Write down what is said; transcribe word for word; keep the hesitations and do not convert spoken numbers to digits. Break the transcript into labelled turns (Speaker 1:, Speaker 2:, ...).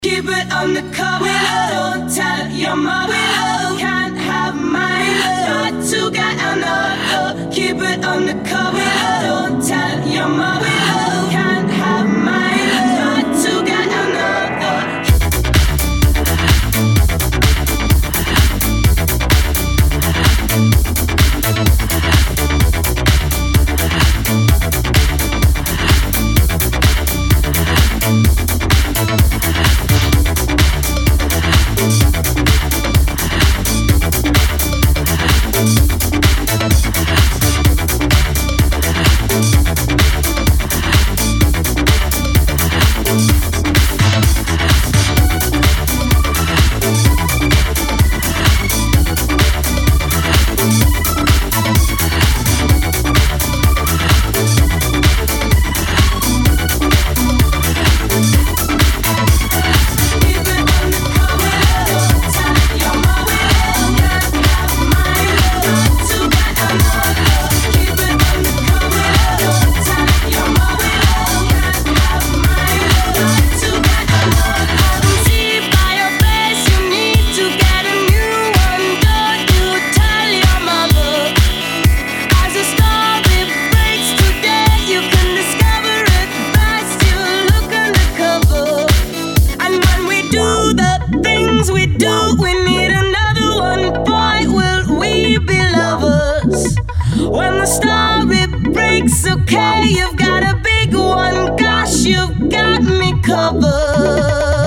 Speaker 1: Keep it undercover. Don't tell your mother. Can't have mine. Not to get another. Keep it undercover. Don't tell your mother. Can't have mine. Not to get another. When the story breaks, okay, you've got a big one. Gosh, you've got me covered.